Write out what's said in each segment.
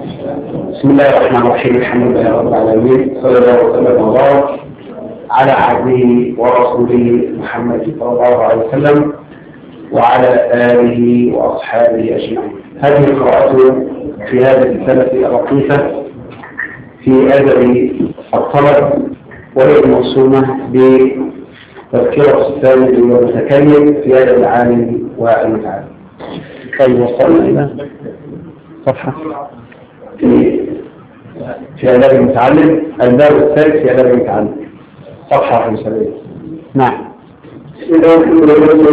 بسم الله الرحمن الرحيم. الحمد لله رب العالمين، صلى الله وسلم وبارك على عبده ورسوله محمد صلى الله عليه وسلم وعلى آله وأصحابه أجمعين. هذه القراءة في هذه السنة اللطيفة في أدب الطلب، وهي الموسومة بتذكرة السامع والمتكلم في أدب العالم والمتعلم. طيب، وصلنا إلى صفحة في آداب المتعلم، الباب الثالث في آداب المتعلم، صفحة 75. نعم. بسم الله الرحمن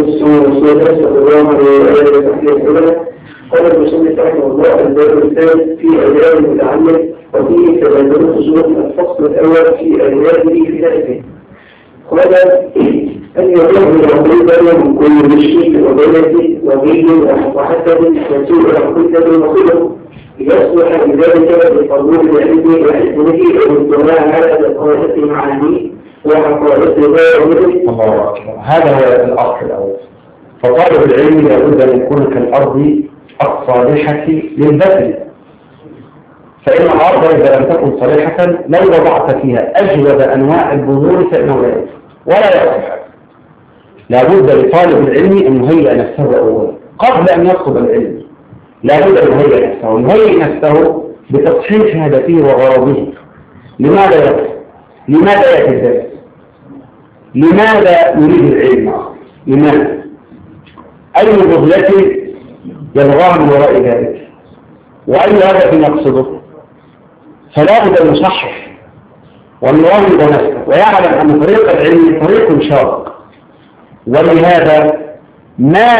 الرحيم. قال المصنف رحمه الله: الباب الثالث في آداب المتعلم، وفيه تبادل خصوصا الفصل الأول في آدابه في ذلك. قال: أن يكون العقيدة من كل مشرك وبلد وغير وحسد وسوء العقيدة وخلق يصلح بذلك لقبول العلم وحسنه والاطلاع على دقائق معانيه وحقائق ظاهره. الله أكبر. هذا هو الأصل الأول. فطالب العلم لابد أن يكون كالأرض الصالحة للبذل، فإن الأرض إذا لم تكن صالحة لو وضعت فيها أجود أنواع البذور فإنه لا يصلح ولا يصلح. لابد لطالب العلم أن يهيئ نفسه أولا قبل أن يطلب العلم. لابد أن يهيئ نفسه بتصحيح هدفه وغرضه. لماذا يطلب؟ لماذا يتدرس؟ لماذا يريد العلم؟ لماذا؟ أي بغية يبغاه من وراء ذلك؟ وأي هدف يقصده؟ فلا بد أن يصحح ويراود نفسه ويعلم أن طريق العلم طريق شاق، ولهذا ما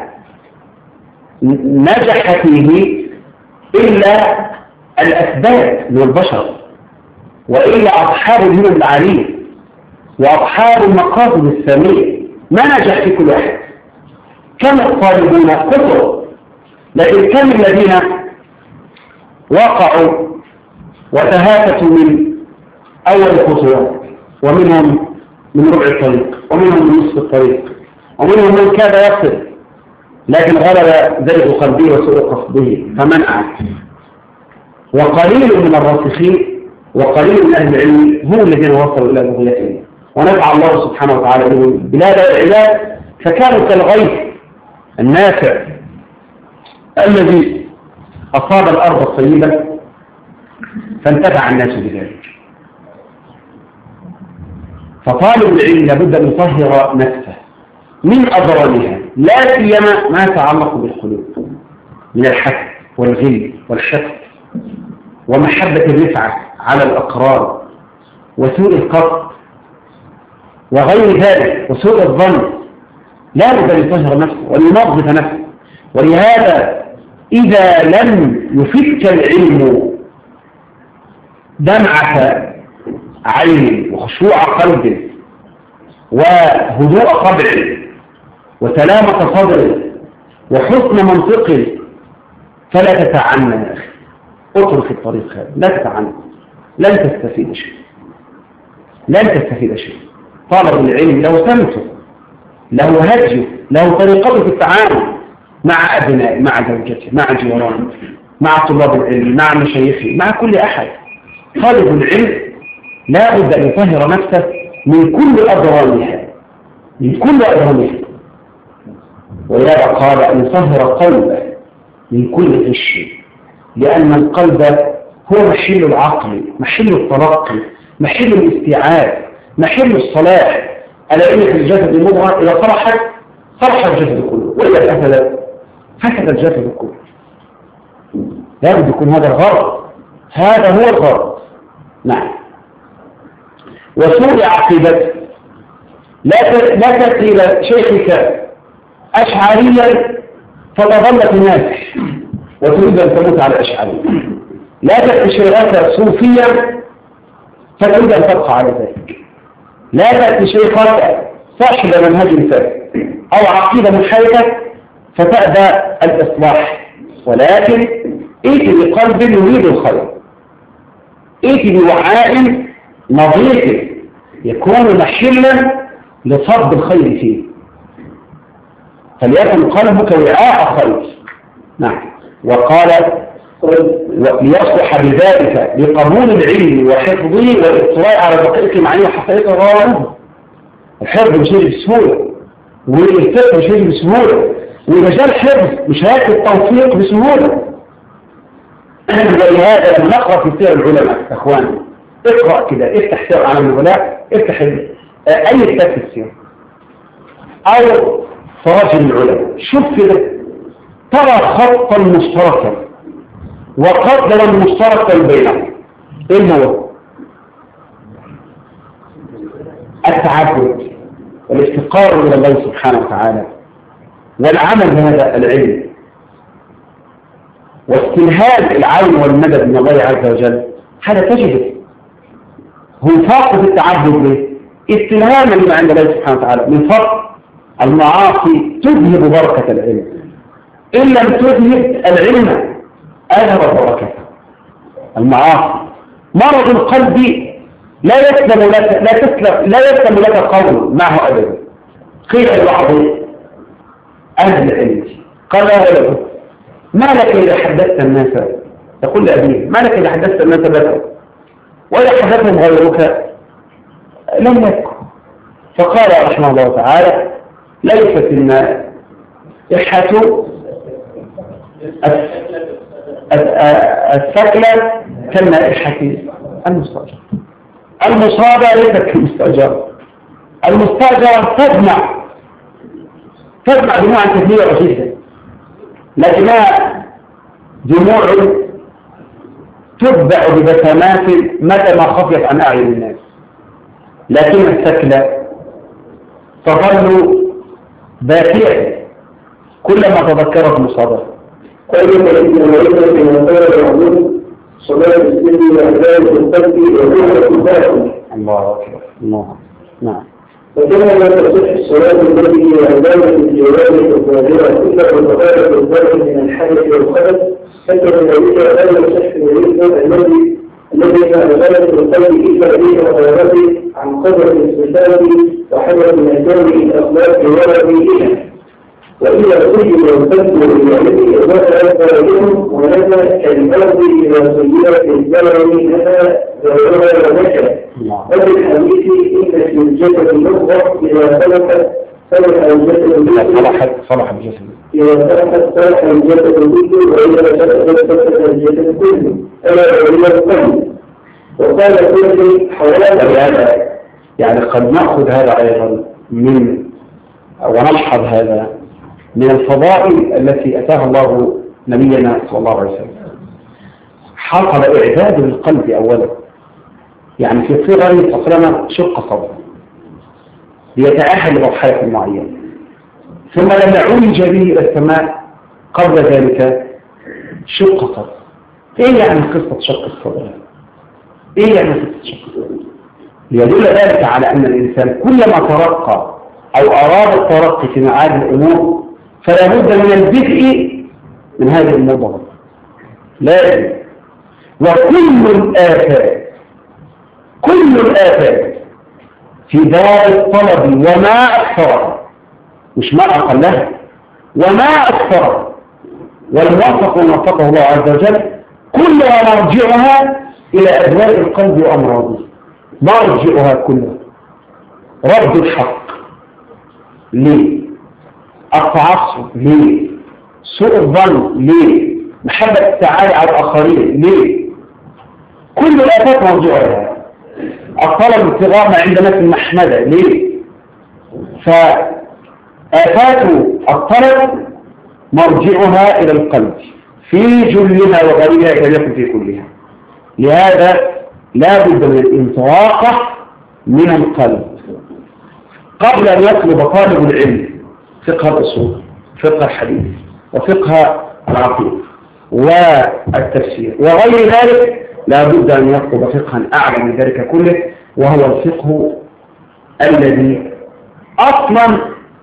نجح فيه إلا الأسباب من البشر، وإلا أصحاب الهمم العالية وأصحاب المقاصد السامية ما نجح في كل واحد. كم الطالبون كثر، لكن كم الذين وقعوا وتهافتوا من أول الخطوات، ومنهم من ربع الطريق، ومنهم من نصف الطريق، ومنهم من كاد يصل لكن غلب زيغ قلبه وسوء قصده فمنع. وقليل من الراسخين وقليل من أهل العلم هم الذين وصلوا إلى بغيتهم، ونفع الله سبحانه وتعالى بهم بلاد العباد، فكانوا كالغيث النافع الذي أصاب الأرض الطيبة فانتفع الناس بذلك. فطالب العلم لابد أن يطهر نفسه من أضرارها، لا سيما ما يتعلق بالقلوب من الحسد والغل والشك ومحبة الرفعة على الأقرار وسوء القصد وغير ذلك وسوء الظن. لا بد أن يطهر نفسه وينظف نفسه. ولهذا إذا لم يفك العلم دمعة عين وخشوع قلب وهدوء طبع وسلامة صدر وحسن منطق فلا تتعنى يا أخي، اترك الطريق هذا، لا تتعنى، لن تستفيد شيء، لن تستفيد شيء. طالب العلم له سمته، له هديه، له طريقته في التعامل مع أبنائه، مع زوجته، مع جيرانه، مع طلاب العلم، مع مشايخه، مع كل أحد. طالب العلم لا بد أن يطهر نفسه من كل أضرارها، من كل أضرارها. ولهذا قال أن يطهر قلبه من كل غش، لأن القلب هو محل العقل، محل التلقي، محل الاستيعاب، محل الصلاح. ألا إن في الجسد مضغة إذا صلحت صلح الجسد كله، وإذا فسدت فسد الجسد كله. لا بد يكون هذا الغرض، هذا هو الغرض. نعم. وسوء عقيدته، لا تأتي إلى شيخك أشعريا فتظل تنافح وتريد أن تموت على الأشعرية، لا تأتي شيخك صوفيا فتريد أن تبقى على ذلك، لا تأتي شيخك صاحب منهج فاسد أو عقيدة منحرفة فتأبى الإصلاح، ولكن ائت بقلب يريد الخير، ائت بوعاء نظيف يكون محلا لصب الخير فيه، فليكن قلبك وعاء خير. نعم. وقال ليصلح بذلك لقبول العلم وحفظه والاطلاع على دقائق المعاني وحقائق الغرائب. الحفظ مش هيجي بسهولة، والفقه مش هيجي بسهولة، ومجال حفظ مش هيأتي التوفيق بسهولة. ولهذا لما نقرأ في سير العلماء اخواني، اقرأ كده، افتح سير عالم العلماء، افتح اي كتاب في السير او تراجم العلماء، شوف كده ترى خطا مشتركا وقدرا مشتركا بينهم. ايه هو؟ التعبد والافتقار الى الله سبحانه وتعالى والعمل بهذا العلم واستنهاد العون والمدد من الله عز وجل. هذا تجده هم فاقد التعبد به استلهاما لما عند الله سبحانه وتعالى من فضل. المعاصي تذهب بركة العلم، إن لم تذهب العلم أذهب بركته. المعاصي مرض القلب لا يسلم لك قول معه أبدا. قيل لبعض أهل العلم قال له ما لك إذا حدثت الناس، يقول لأبيه ما لك إذا حدثت الناس بكوا وإذا حدثهم غيرك لم يكن. فقال رحمه الله تعالى ليست النائحة السكلة كالنائحة المستأجرة. المصابة ليست كالمستأجرة. المستأجرة تجمع دموعا كثيرة جدا، لكنها دموع تتبع ببسمات متى ما خفيت عن أعين الناس. لكن السكلة تظل باكية كلما تذكرت مصابة. قال صلاة السن وعبادة القلب وروح الباطن. الله أكبر. الله. نعم. وكما لا تصح الصلاة التي هي عبادة الجوارح الظاهرة إلا بطهارة الظاهر من الحدث والخبث، حتى ذلك لا يصح العلم الذي ما عبادة القلب إلا به وغيرته عن قدر الصفات وحدث الأجوال الأخلاق وغيرها. وإذا سجد القلب للعلم إضافة أكبرهم ولما كالأرض إلى سيئة الزمن لها ظاهرها ونشأ. وفي الحديث إن في الجسد مضغة إذا صلح الجسد صلح الجسد إذا صلح الجسد كله وإذا فسد الجسد كله ألا وهي القلب. وقال كل حوالي يعني قد نأخذ هذا أيضا من ونلحظ هذا من الفضائل التي أتاها الله نبينا صلى الله عليه وسلم. حصل إعداد للقلب أولا، يعني في صغره فصلنا شق صدره ليتأهل لمرحلة معينة، ثم لما عولج به إلى السماء قبل ذلك شق صدر. إيه يعني قصة شق الصدر؟ إيه يعني قصة شق الصدر؟ ليدل ذلك على أن الإنسان كلما ترقى أو أراد الترقي في معاد الأمور فلا بد من البدء من هذه الموضوع. لازم. كل الآفات في دار الطلب وما أكثر، مش ما أقلها، وما أكثر، والموفق وفقه الله عز وجل كلها مرجعها إلى أدواء القلب وأمراضه. مرجعها كلها رد الحق. ليه؟ التعصب. ليه؟ سوء الظن. ليه؟ محبة السعادة على الآخرين. ليه؟ كل الآفات مرجعها. الطلب ابتغاء ما عند نفس المحمدة. ليه؟ فآفات الطلب مرجعها إلى القلب في جلها وغيرها إذا يكن في كلها. لهذا لا بد من الانطلاقة من القلب قبل أن يطلب طالب العلم فقه الأصول، فقه الحديث، وفقه العقيدة والتفسير وغير ذلك. لا بد أن يطلب فقها أعلى من ذلك كله، وهو الفقه الذي أصلا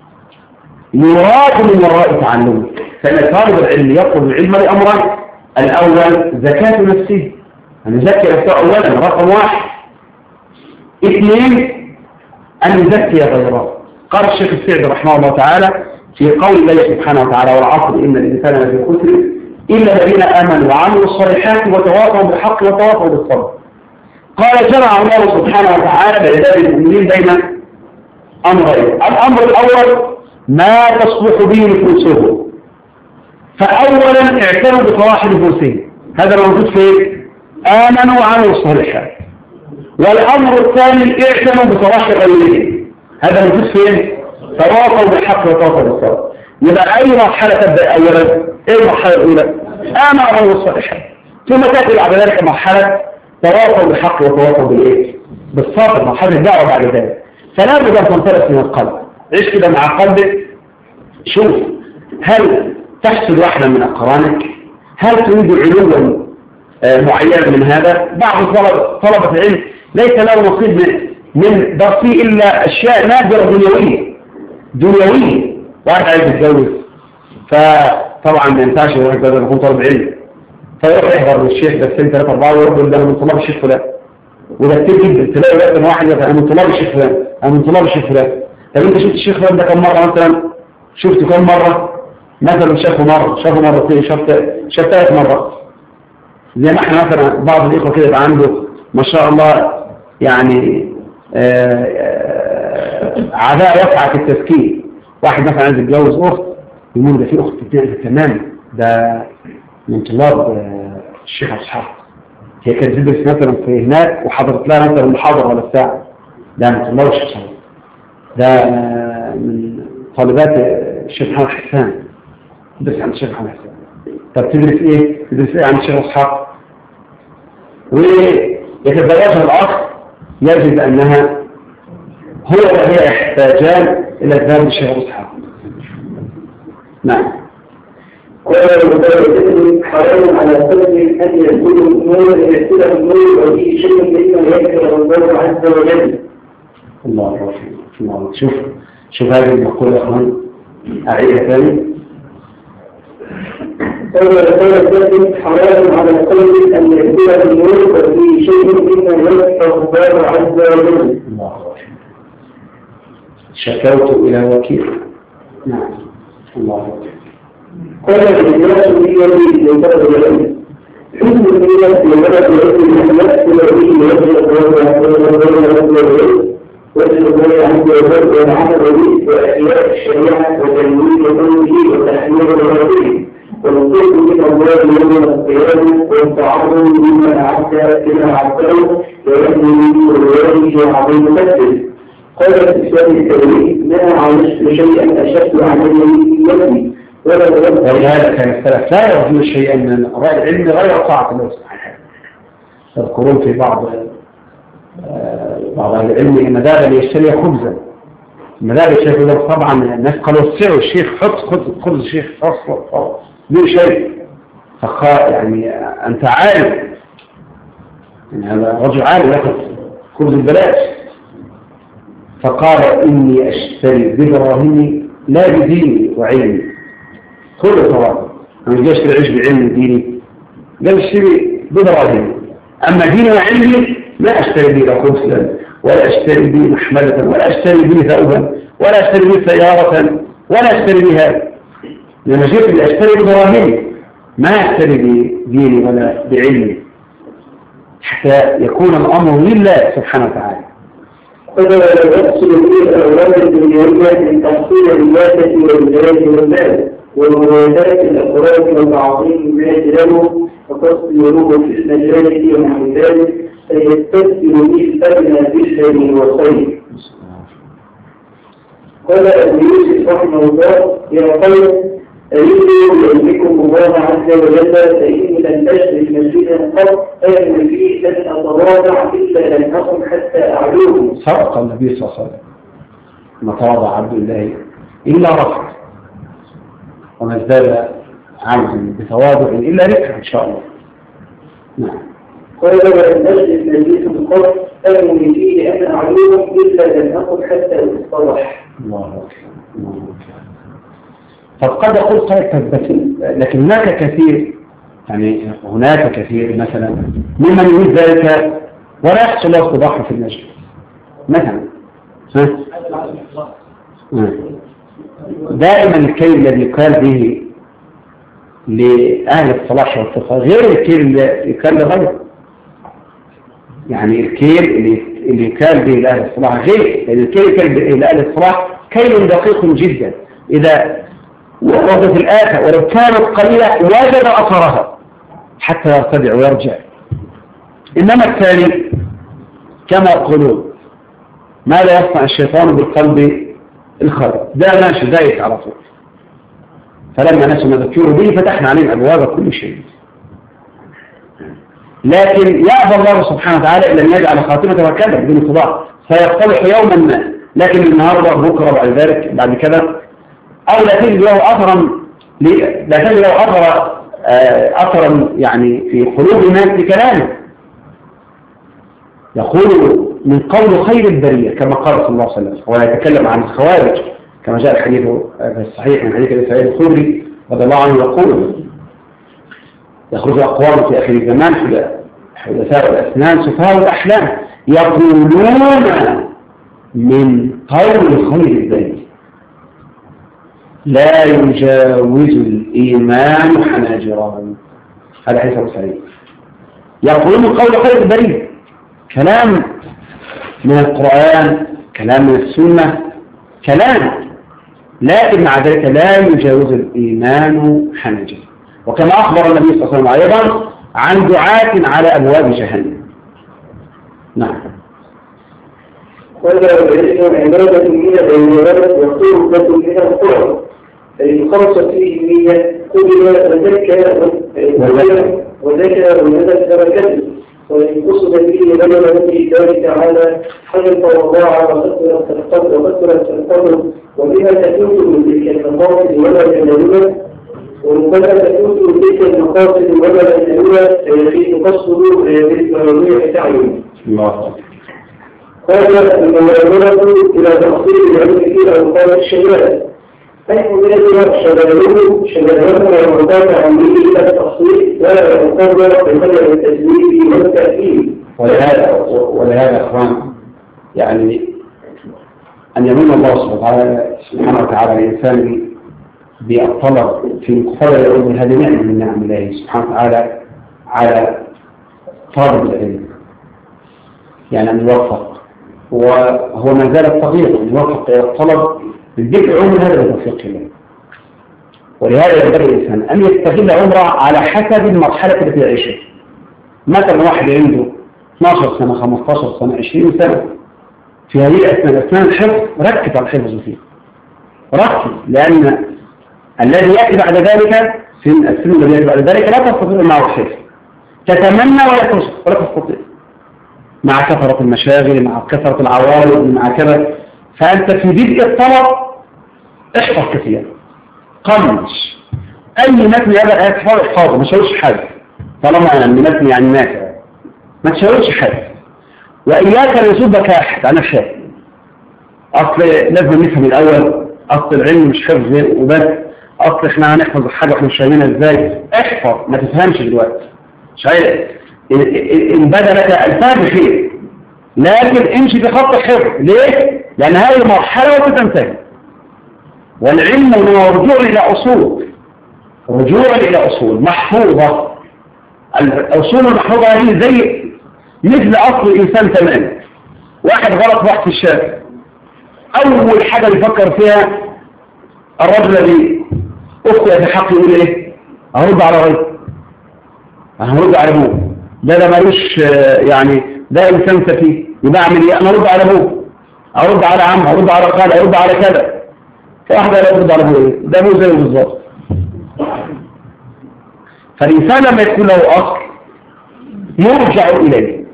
يراد من وراء تعلمه. فإن طالب العلم يطلب العلم لأمرين: الأول زكاة نفسه، أن يزكي نفسه أولا رقم واحد. اثنين أن يزكي غيره. قال الشيخ السعدي رحمه الله تعالى في قول الله سبحانه وتعالى: والعصر إن الإنسان لفي خسر إلا الذين آمنوا وعملوا الصالحات وتواصوا بالحق وتواصوا بالصبر. قال جمع الله سبحانه وتعالى بعباد المؤمنين بين أمرين. الأمر الأول ما تصلح به نفوسهم، فأولا اعتنوا بصلاح نفوسهم، هذا موجود في آمنوا وعملوا الصالحات. والأمر الثاني اعتنوا بصلاح غيرهم، هذا موجود في تواصوا بالحق وتواصوا بالصبر. يبقى أي مرحلة تبدأ أولا؟ إيه المرحلة الأولى؟ آمنوا وعملوا الصالحات، ثم تأتي بعد ذلك مرحلة تواصوا بالحق وتواصوا بالإيه؟ بالصبر، مرحلة الدعوة بعد ذلك. فلا بد أن تنطلق من القلب، عيش كده مع قلبك، شوف هل تحسد واحدا من أقرانك؟ هل تريد علوا معينا من هذا؟ بعض طلبة العلم ليس له نصيب من درسه إلا أشياء نادرة دنيوية. واحد عايز يتجوز، فطبعا ما ينفعش يروح يتجوز يكون طالب علم، فيروح يحضر للشيخ درسين 3 4 ويقول ده أنا من طلاب الشيخ فلان. وده كتير جدا، تلاقي وقت واحد يقول أنا من طلاب الشيخ فلان، أنا من طلاب الشيخ فلان. طب أنت شفت الشيخ فلان ده كم مرة مثلا؟ شفته كم مرة؟ مثلا شافه مرة، شافه مرتين، شاف 3 مرات. زي ما احنا مثلا بعض الإخوة كده يبقى عنده ما شاء الله يعني عداء وقع في التفكير. واحد مثلا عايز يتجوز أخت، يقول ده في أخت بتاعتها تمام، ده من طلاب الشيخ أصحاب، هي كانت تدرس مثلا في هناك وحضرت لها مثلا محاضرة ولا ساعة، ده من طلاب الشيخ أصحاب، ده من طالبات الشيخ محمد حسان، تدرس عند الشيخ محمد حسان. طب تدرس ايه؟ تدرس ايه عند الشيخ أصحاب؟ ويتزوجها الأخ يجد أنها هو وهي يحتاجان إلى الذهاب للشيخ أصحاب. نعم. قال المدرسين حرام على قلب أن يكون النور يأكله النور وفيه شيء مما يكره الله عز وجل. الله الرحيم. الله. شوف هذه المقولة يا أخوان، أعيدها ثاني. قال المدرسين حرام على قلب أن يأكله النور وفيه شيء مما يكره الله عز وجل. الله الرحيم. شكوت إلى وكيل. نعم. الله الرحيم. قال الناس هي التي ينبغي العلم حكم الناس ينبغي العلم أن يأكل به وجه الله عز وجل والعمل به وأحياء الشريعة وتنوير قوله وتحميل الغربين والصدق من الله يوم القيامة والتعرض مما أعد إلى عبده ويأتي به ويواجه عظيم مسجد. قال الإسلام الكريم نهى عن شيئا أشد عليه يدي ولهذا كان السلف لا يرجو شيئا من العلم غير طاعة الله سبحانه. تذكرون في بعض العلم ان ذهب ليشتري خبزا، المذاهب الشيخ يقول طبعا الناس قالوا وسعوا الشيخ خذ خبز الشيخ اصلا ليه شيء، يعني انت عالم، يعني هذا رجل عالم ياخذ خبز البلاش، فقال اني اشتري بدراهمي لا بديني وعلمي. كل ثواب أنا مش أشتري عيش بعلم ديني، قال اشتري بدراهمي، أما ديني وعلمي لا أشتري به لا خبزا ولا أشتري به محملة ولا أشتري به ثوبا ولا أشتري به سيارة ولا أشتري به هذا، لما جئت أشتري بدراهمي ما أشتري بديني ولا بعلمي، حتى يكون الأمر لله سبحانه وتعالى. فلا يحصل فيه الأولاد الدنيوية من تحصيل الرياسة والولاية والمال والمناسبات الأفراد والتعظيم ما له وتصدره في المجالس ونحو ذلك فيستبدل به الأدنى بالشر والخير. قال أبو يوسف رحمه الله يا قوم أريدوا بأنكم الله عز وجل فإني لن أشرك مسجدا قط آمن فيه لن أتواضع إلا لن أقم حتى أعلوه. صدق النبي صلى الله عليه وسلم ما تواضع عبد الله إلا رفع وما ازداد عمل بتواضع إلا رفع إن شاء الله. نعم. قال لن أشرك مسجدا قط آمن فيه أن أعلوه إلا لن أقم حتى أصطلح. الله أكبر. فقد قلت لكن هناك كثير، يعني هناك كثير مثلا ممن يريد ذلك ولا يحصل له استضافة في المسجد مثلا. دائما الكي الذي قال به لأهل الصلاح والتقى غير الكيل اللي كان لغيره. يعني الكيل اللي كان به لأهل الصلاح غير الكيل اللي كان به لأهل الصلاح كيل دقيق جدا، إذا وردت الآفة ولو كانت قليلة وجد أثرها حتى يرتدع ويرجع. إنما الثاني كما يقولون ما لا يصنع الشيطان بالقلب الخارج، ده ماشي دايس على طول. فلما نسوا ما ذكروا به فتحنا عليهم أبواب كل شيء. لكن يأبى الله سبحانه وتعالى إلا أن يجعل خاتمته هكذا بدون صداع، سيصطلح يوما ما، لكن النهارده بكره بعد ذلك بعد كذا، أو لا تجد له أثرا يعني في قلوب الناس بكلامه. يقول من قول خير البرية كما قال صلى الله عليه وسلم، ويتكلم عن الخوارج كما جاء الحديث في الصحيح من حديث أبي سعيد الخدري رضي الله عنه يقول يخرج أقوام في آخر الزمان حدثاء الأسنان سفهاء الأحلام يقولون من قول خير البرية لا يجاوز الإيمان حناجرهم. هذا حديث أبي سعيد. يقولون من قول خير البرية، كلام من القرآن، كلام من السنة، كلام، لكن مع ذلك لا يجاوز الإيمان حناجر. وكما أخبر النبي صلى الله عليه وسلم أيضا عن دعاة على أبواب جهنم. نعم. ولا يجب عبادة من العبادات وقربة من القرب، فإن خلصت فيه النية قبل وذكر وذكر كذب، وإن قصد فيه بلغ في ذلك على حجر وضاع وفترة القدر، وبها تكون من تلك المقاصد ولا تنالها، ومبالغة تكون من تلك المقاصد ولا تنالها فيحيث قصده بالمواضيع تعين. الله. قال المناظرة إلى تحصيل العلم في أوقات الشباب، حيث يجب شبابه ومضاف عن به إلى التحصيل ولا يقرر بقدر التسليم والتأكيد. ولهذا أخوان يعني أن يمن الله سبحانه وتعالى الإنسان بالطلب في مقتضى العلم، هذه نعمة من نعم الله سبحانه وتعالى على طالب العلم، يعني أن يوفق، وهو ما زال صغير أن يوفق إلى الطلب بالذكر عمر هذا بتوفيق الله. ولهذا ينبغي الإنسان أن يستغل عمره على حسب المرحلة التي يعيشها. مثلا واحد عنده 12 سنة 15 سنة 20 سنة، في هذه الأثناء الحفظ ركز على الحفظ فيه، ركز، لأن الذي يأتي بعد ذلك في السن الذي يأتي بعد ذلك لا تستطيع معه الحفظ، تتمنى ولا تستطيع، مع كثرة المشاغل، مع كثرة العوارض، مع كذا. فأنت في بدء الطلب احفظ كثيرا، قمش أي متن يبقى احفظه، ما تشاورش حاجة طالما يعني متن يعني نافع، ما تشاورش حاجة. وإياك أن يصبك أحد عن الشيء، أصل لازم نفهم الأول، أصل العلم مش حفظ وبس، أصل إحنا هنحفظ حاجة إحنا مش فاهمينها إزاي. احفظ، ما تفهمش دلوقتي، مش عارف إن بدا لك الفهم خير، لكن امشي في خط الحفظ. ليه؟ لأن هذه مرحلة وتنتهي، والعلم هو رجوع إلى أصول، رجوع إلى أصول محفوظة. الأصول المحفوظة هذه زي مثل أصل الإنسان تماما. واحد غلط واحد في الشارع، أول حاجة يفكر فيها الرجل الذي أخطئ في حقه يقول إيه؟ أرد على غيره، أنا هرد على أبوه، ده مالوش يعني ده إنسان سفيه، يبقى أعمل إيه؟ أنا أرد على أبوه، أرد على عمه، أرد على خاله، أرد على كذا. فواحدة لا يرد على أبوه، ده أبوه زيه بالظبط. فالإنسان لما يكون له أصل يرجع إليه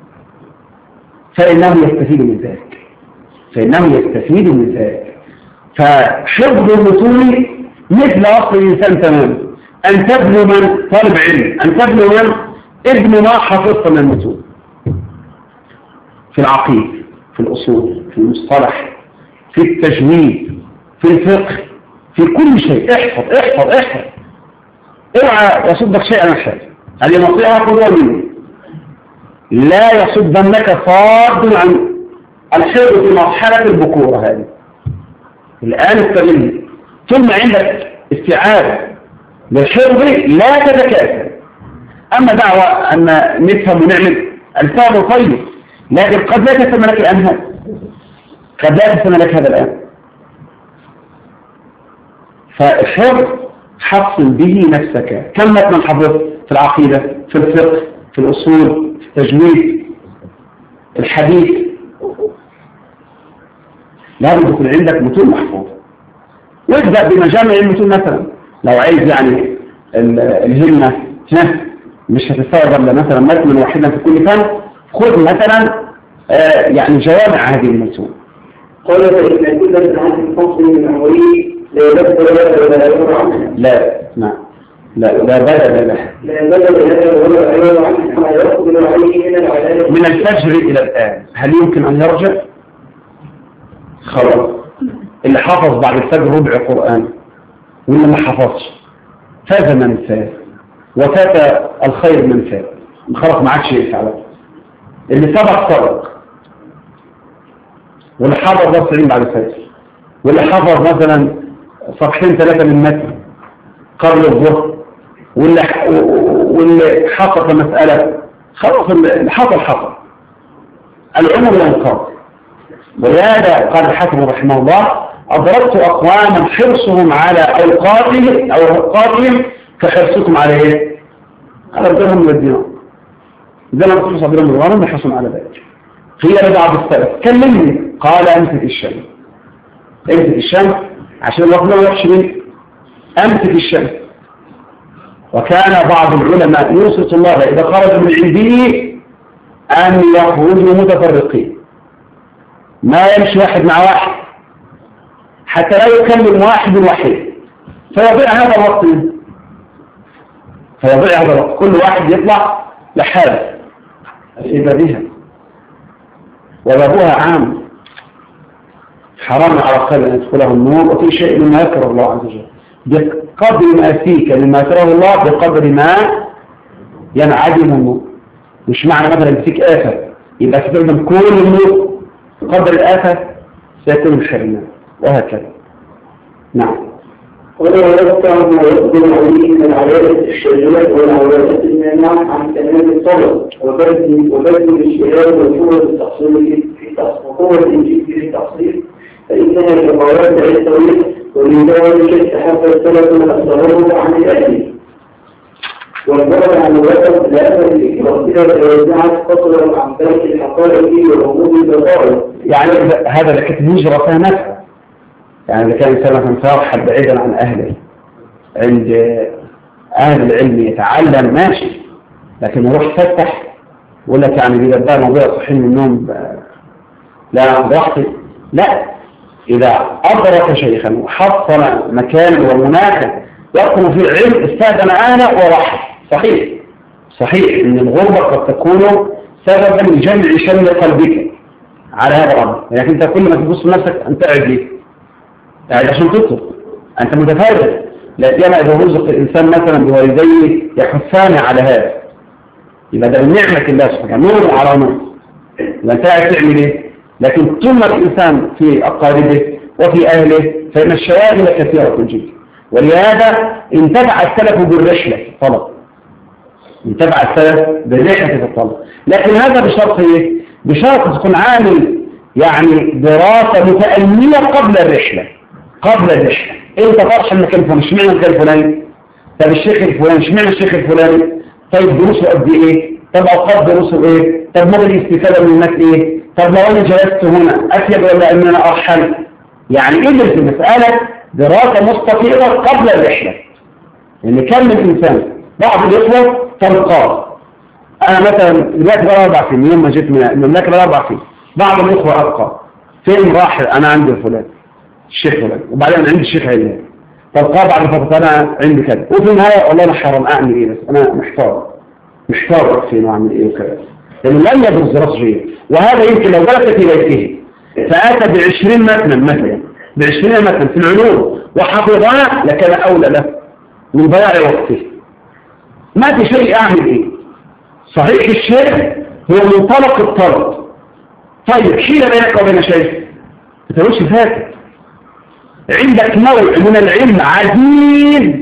فإنه يستفيد من ذلك، فحفظ المتون مثل أصل الإنسان تماما. أن تبنوا من طالب علم، أن تبنوا من ابن ما حفظت من المتون، في العقيدة، في الأصول، في المصطلح، في التجويد، في الفقه، في كل شيء. احفظ احفظ احفظ، اوعى يصدك شيئا عن حاجة. هذه نصيحة قدوة مني، لا يصدنك صاد عن الحفظ في مرحلة البكورة هذه. الآن استغل، ثم عندك استيعاب للحفظ لا تتكاسل. أما دعوة أن نفهم ونعمل الفهم طيب، لكن قد لا تسمى لك الآن هذا، قد لا تسمى لك هذا الآن. فالحفظ حصل به نفسك. كم متن حفظت في العقيدة، في الفقه، في الأصول، في التجويد، في الحديث؟ لابد يكون عندك متون محفوظة، وابدأ بمجامع المتون مثلا. لو عايز يعني الهمة مش هتستوعب الا مثلا متن واحدا في كل فن، خذ مثلا يعني جوامع هذه المتون. قال فإن كل ساعات فصل من أمره لا بدل ولا يعبر عنه. لا نعم، لا بدل له، لا بدل ولا يعبر عنه كما يقبل عليه من العلاج من الفجر إلى الآن. هل يمكن أن يرجع؟ خلاص، اللي حافظ بعد الفجر ربع قرآن واللي ما حفظش فاز من فاز وفات الخير من فات، خلاص ما عادش يفعل. اللي سبق واللي حافظ نص علم بعد الفجر، واللي حافظ مثلا صفحتين ثلاثة من متن قبل الظهر، واللي حافظ مسألة، خلاص اللي حصل العمر ينقضي. ولهذا قال الحاكم رحمه الله: أدركت أقواما حرصهم على أوقاتهم كحرصكم على إيه؟ على الدرهم والدينار. إذا لم تحرص على الدرهم والدينار يحرصون على ذلك. قيل لبعض السلف: كلمني. قال: أمسك الشمس عشان الوقت ما يروحش منك. أمسك الشمس. وكان بعض العلماء يوصي الله إذا خرجوا من عنده أن يخرجوا متفرقين، ما يمشي واحد مع واحد حتى لا يكلم واحد فيضيع هذا الوقت كل واحد يطلع لحاله إذا بها، وبابها عام، حرام على قلب أن يدخله النور، وفي شيء مما يكره الله عز وجل. بقدر ما فيك مما يكره الله بقدر ما ينعدم النور. مش معنى مثلا فيك آفة يبقى تستخدم كل النور، بقدر الآفة سيكون الحرمان، وهكذا. نعم. ولا يقطع ما يقدم عليه من العوادة الشرعية والعوادة المانعة عن تمام الطلب وبذل الاجتهاد وقوة التحصيل في التحصيل، فإنها كقواعد التوحيد ومن ذلك تحفظ السلف الأسرار عن الأهل والبعد عن الوسط لأن الإكراسية توزعت فصلا عن ذلك الحقائق وعموم البطارة. يعني هذا لكت الهجرة فيها نفع، يعني إذا كان إنسان مثلا ترحل بعيدا عن أهله عند أهل العلم يتعلم ماشي، لكن يروح يفتح يقول لك يعني إذا ده موضوع صحيح من النوم لا براحتي، لا. إذا أدرك شيخا وحصل مكان ومناخا يقوم في العلم استأذن أنا وراح. صحيح إن الغربة قد تكون سببا لجمع شمل قلبك على هذا الأمر، لكن أنت كل ما تبص لنفسك أنت قاعد ليه؟ قاعد عشان تطلب، أنت متفائل. لا سيما إذا رزق الإنسان مثلا بوالديه يحثان على هذا، يبقى ده من نعمة الله سبحانه نور على نور، يبقى أنت قاعد تعمل إيه؟ لكن طول الإنسان في أقاربه وفي أهله فإن الشواغل كثيرة جدا. ولهذا انتفع السلف بالرحلة في الطلب، انتفع السلف بالرحلة في الطلب، لكن هذا بشرط إيه؟ بشرط تكون عامل يعني دراسة متأنية قبل الرحلة. انت ترحل المكان الفلاني، اشمعنى المكان الفلاني؟ طب الشيخ الفلاني، اشمعنى الشيخ الفلاني؟ طيب دروسه قد ايه؟ طب اوقات دروسه ايه؟ طب مدى الاستفادة من الناس ايه؟ طب لو انا جلست هنا افيد ولا ان انا ارحل؟ يعني ادرس المسألة دراسة مستفيضة قبل الرحلة. يعني كم من انسان بعض الاخوة تلقاه، انا مثلا دلوقتي بقى 4 سنين يوم ما جيت من المملكة بقى 4 سنين، بعض الاخوة ابقى فين راح؟ انا عندي فلان الشيخ فلان، وبعدين عندي الشيخ علان، تلقاه بعد فترة انا عندي كذا، وفي النهاية والله انا حرام اعمل ايه؟ بس انا محتار فين واعمل ايه وكذا، لانه لم يدرس دراسة جيدة. وهذا يمكن لو جلس في بيته فاتى ب20 مثلا ب20 مثلا في العلوم وحفظها لكان اولى له من ضياع وقته. ما في شيء اعمل ايه؟ صحيح الشيخ هو منطلق الطلب. طيب حين بينك وبين شيء تتوش فاتت، عندك نوع من العلم عديد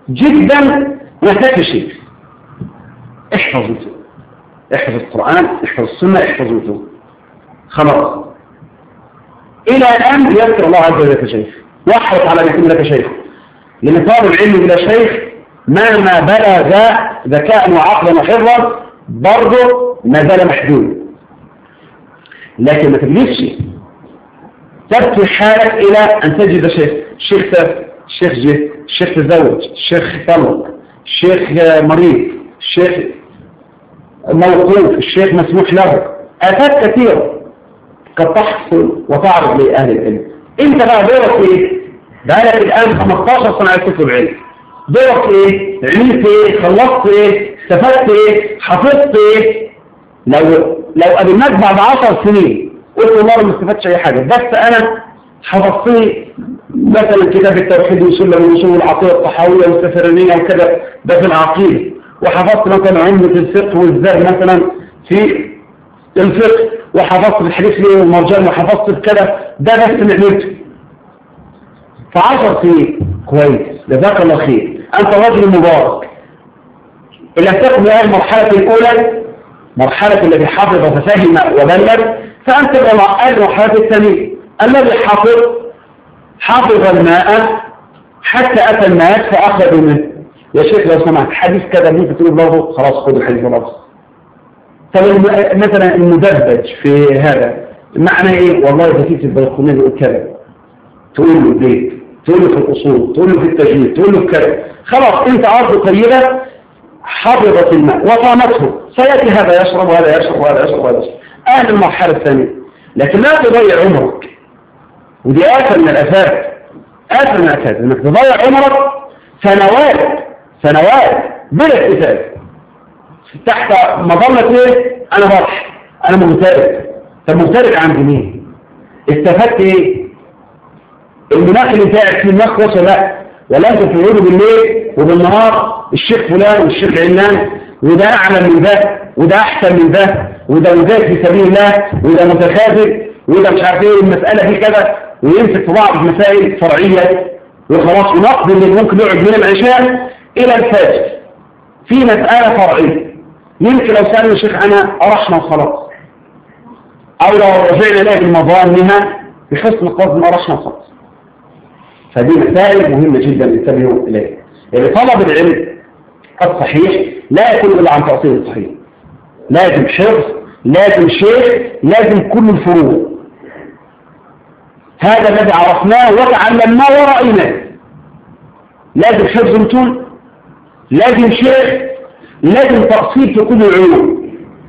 جدا محتاج شيء. احفظ القرآن، احفظ السنة، احفظ وتو، خلاص إلى أن يذكر الله عز وجل لك شيخ، واحرص على أن يكون لك شيخ، لأن طالب العلم بلا شيخ مهما بلغ ذكاء وعقلا وحفظا برضه ما زال محدود. لكن ما تجلسش تبكي حالك إلى أن تجد شيخ، الشيخ تاب، الشيخ جه، الشيخ تزوج، الشيخ طلق، الشيخ مريض، الشيخ موقوف، الشيخ مسموح له، آفات كثيرة قد تحصل وتعرض لأهل العلم. انت بقى دورك ايه؟ بقالك الآن 15 سنة تطلب علم، دورك ايه؟ علمت ايه؟ خلصت ايه؟ استفدت ايه؟ حفظت ايه؟ لو قابلناك بعد 10 سنين قلت والله ما استفدتش اي حاجة، بس انا حفظت مثلا كتاب التوحيد وسلم الوصول العقيدة الطحاوية والسفرانية وكذا ده في العقيدة، وحفظت مثلا عمدة الفقه والزاد مثلا في الفقه، وحفظت الحديث ليه والمرجان وحفظت بكذا، ده بس اللي عملته في 10 سنين. كويس، جزاك الله خير، انت رجل مبارك. إلا تكون المرحلة الأولى مرحلة الذي حفظ وفهم وبلغ، فأنت المرحلة الثانية الذي حفظ الماء حتى أتى الناس فأخذوا منه. يا شيخ لو سمعت حديث كذا ممكن تقول له خلاص خذ الحديث خلاص. طب مثلا المدبج في هذا معنى ايه؟ والله إذا في البيقونية يقول كذا، تقول له البيت، تقول له في الأصول، تقول له في التجويد، تقول له في كذا، خلاص انت أرض طيبة حفظت الماء وطامته، سيأتي هذا يشرب وهذا يشرب وهذا يشرب وهذا يشرب. أهل المرحلة الثانية. لكن لا تضيع عمرك، ودي آفة من الآفات، آفة من الآفات انك تضيع عمرك سنوات بلا استفادة تحت مظلة ايه؟ انا فرح، انا مغترب. طب مغترب عند مين؟ استفدت ايه؟ المناخ اللي انت قاعد فيه المناخ وصل ولا انت تقعدوا بالليل وبالنهار الشيخ فلان والشيخ علان، وده اعلى من ده وده احسن من ده وده مجاهد في سبيل الله وده متخاذل وده مش عارف ايه المسألة دي كذا، ويمسك في بعض المسائل فرعية وخلاص ونقضي اللي ممكن يقعد من العشاء الى الفجر في مسألة فرعية. يمكن لو سألنا الشيخ أنا أرحنا وخلاص، أو لو رجعنا إليه بالمظانها بحسن قصد أرحنا وخلاص. فدي مسائل مهمة جدا انتبهوا إليها. يعني طلب العلم الصحيح لا يكون إلا عن تأصيل الصحيح، لازم حفظ، لازم شيخ، لازم كل الفروع. هذا الذي عرفناه وتعلمناه ورأيناه. لازم حفظ متون، لازم شيخ، لازم تأصيل في كل العلوم.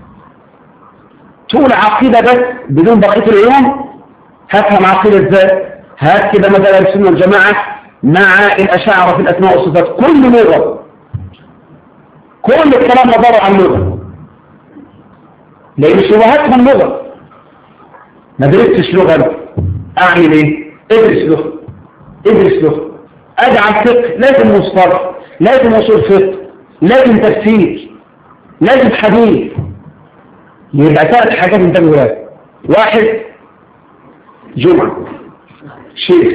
تقول عقيدة بس بدون بقية العلوم، هفهم عقيدة ازاي؟ هات كده مثلا السنة والجماعة مع الأشاعرة في الأسماء والصفات، كل لغة، كل الكلام مدار عن لغة، لأن شبهاتهم لغة. ما درستش لغة أعمل إيه؟ ادرس لغة. أجعل فقه، لازم مصطلح، لازم أصول فقه، لازم تفسير، لازم حديث. يبقى 3 حاجات انتبهوا لها. 1 جمعة شيخ،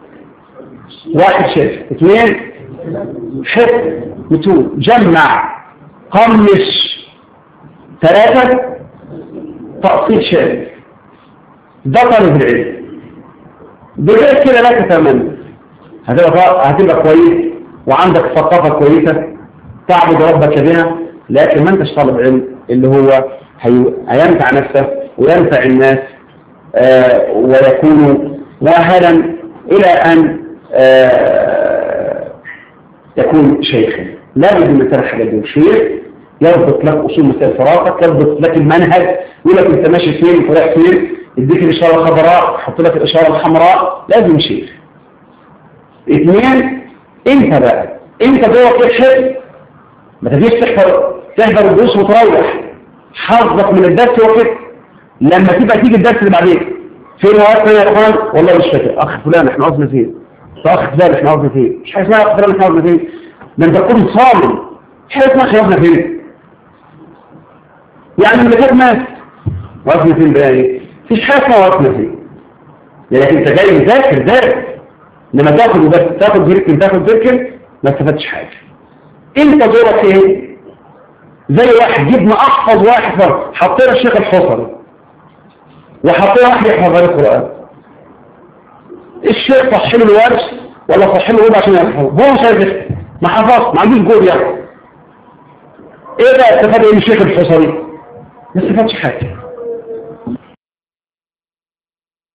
1 شيخ. 2 حفظ متون، جمع قمش. 3 تأصيل شيخ. ده طالب العلم. بغير كده لا تتمنى هتبقى كويس وعندك ثقافة كويسة تعبد ربك بها، لكن ما انتش طالب علم اللي هو هينفع نفسه وينفع الناس ويكون مؤهلا إلى أن يكون شيخا. لا بد من 3 حاجات دول. شيخ يضبط لك أصول مسائل فراتك، يضبط لك المنهج، يقول لك انت ماشي فين ورايح فين، يديك الإشارة الخضراء، يحط لك الإشارة الحمراء، لازم شيخ. 2 انت بقى، انت جوه الحفظ ما تجيش تحضر الدروس وتروح حظك من الدرس وكده. لما تبقى تيجي الدرس اللي بعدين فين وقت يا اخوان؟ والله مش فاكر اخ فلان احنا قصدنا فين، اخ فلان احنا قصدنا فين، مش حاجه اسمها اخ فلان احنا قصدنا فين. ده انت تكون صامم، مش حاجه اسمها احنا قصدنا فين. يعني اللي فات مات وقفنا فين بقى ايه؟ مفيش حاجه اسمها وقفنا فين. يعني انت جاي مذاكر دارس، لما تاخد بركن ما استفدتش حاجة. انت دورك ايه؟ زي واحد جبنا احفظ واحد فرق، حطينا الشيخ الحصري وحطينا واحد يحفظ القرآن، الشيخ صح له الورش ولا صح له عشان يحفظ؟ هو مش عارف ما حفظ، ما عندوش جهد يعني. ايه بقى استفاد ايه من الشيخ الحصري؟ ما استفادش حاجة.